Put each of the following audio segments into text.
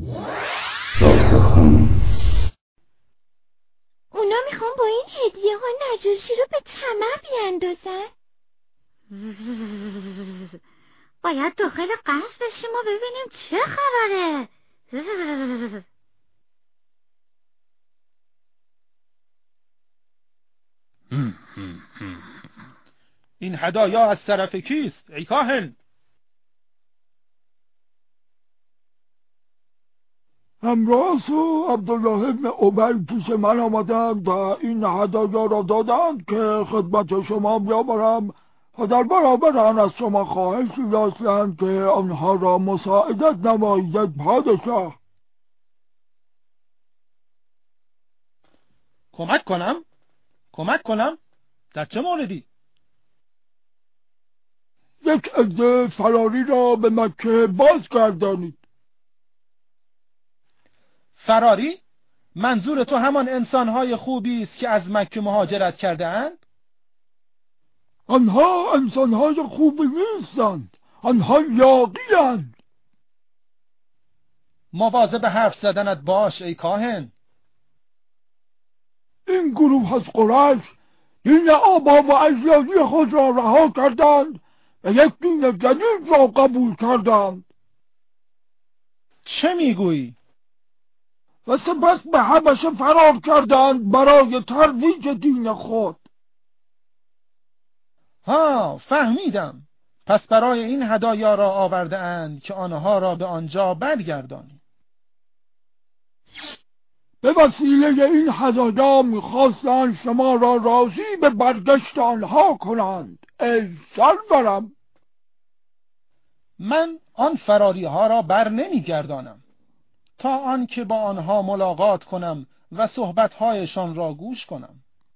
اونا میخوان با این هدیه ها نجاشی رو به طمع بیاندازن. باید داخل قصر بشیم و ببینیم چه خبره. این هدایا از طرف کیست ای کاهن؟ امراس و عبدالله ابن عبی پیش من آمدند و این هدایا را دادند که خدمت شما بیاورم و در برابر آن از شما خواهشی داشتند که آنها را مساعدت نمایید پادشاه. کمک کنم؟ در چه موردی؟ یک عده فراری را به مکه بازگردانید. فراری؟ منظور تو همان انسانهای خوبی است که از مکه مهاجرت کرده اند؟ آنها انسانهای خوبی نیستند، آنها یاغی‌اند. مواظب حرف زدنت باش ای کاهن. این گروه از قریش دین آبا و اجدادی خود را رها کردند و یک دین جدید را قبول کردند. چه میگویی؟ و سپس به حبشه فرار کردند برای ترویج دین خود. فهمیدم. پس برای این هدایا را آورده اند که آنها را به آنجا برگردانی. به وسیله این هدایا میخواستند شما را راضی به برگشت آنها کنند ای سرورم. من آن فراری ها را بر نمیگردانم تا آنکه با آنها ملاقات کنم و صحبتهایشان را گوش کنم.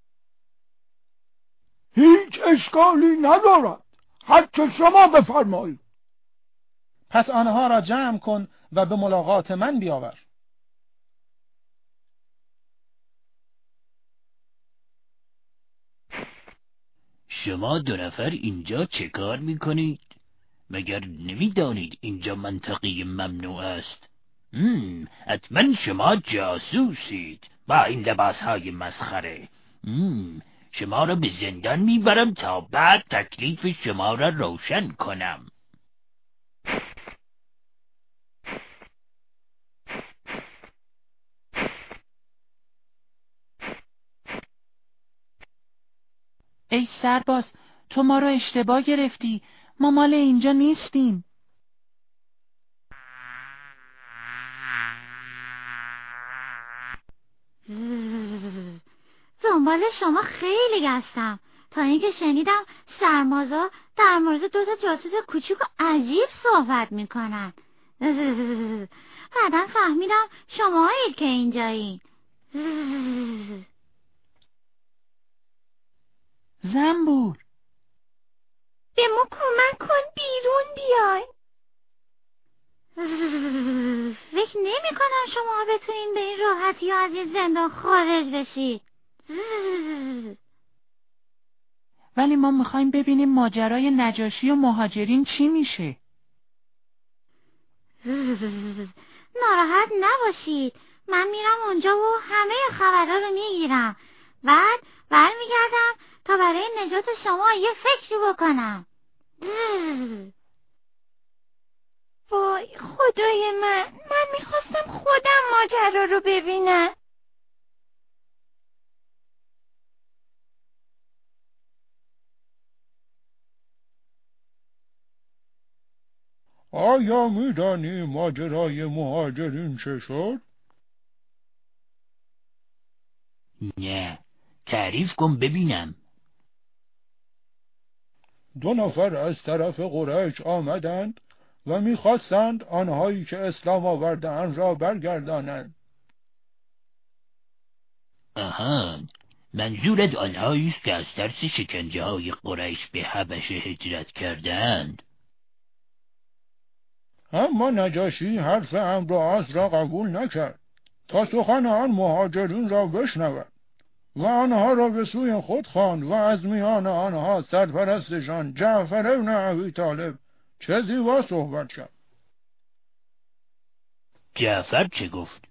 هیچ اشکالی ندارد، هرچه شما بفرمایید. پس آنها را جمع کن و به ملاقات من بیاور. شما دو نفر اینجا چه کار میکنید؟ مگر نمیدانید اینجا منطقه ممنوع است؟ حتما شما جاسوسید با این لباسهای مسخره. شما را به زندان میبرم تا بعد تکلیف شما را روشن کنم. ای سرباز، تو ما رو اشتباه گرفتی، ما مال اینجا نیستیم. دنبال شما خیلی گشتم تا اینکه شنیدم سرمازا در مورد 2 جاسوس کوچیک و عجیب صحبت میکنن. بعداً فهمیدم شمایید که اینجایین. زنبور، به ما کمک کن بیرون بیای. فکر نمی کنم شما بتونین به این راحتی از این زندان خارج بشید. ولی ما میخوایم ببینیم ماجرای نجاشی و مهاجرین چی میشه. ناراحت نباشید، من میرم اونجا و همه خبرها رو میگیرم. بعد برمیگردم تا برای نجات شما یه فکری بکنم. وای خدای من میخواستم خودم ماجرا رو ببینم. آیا میدانی ماجرای مهاجرین چه شد؟ نه، تعریف کن ببینم. 2 نفر از طرف قریش آمدند و میخواستند آنهایی که اسلام آورده‌اند را برگردانند. آها، منظورت آنهایی است که از ترس شکنجه های قریش به حبشه هجرت کردند. اما نجاشی حرف عمرو را قبول نکرد تا سخن آن مهاجرین را بشنود و آنها را به سوی خود خواند و از میان آنها سرپرستشان جعفر ابن ابی طالب چه زیبا صحبت کرد. جعفر چه گفت؟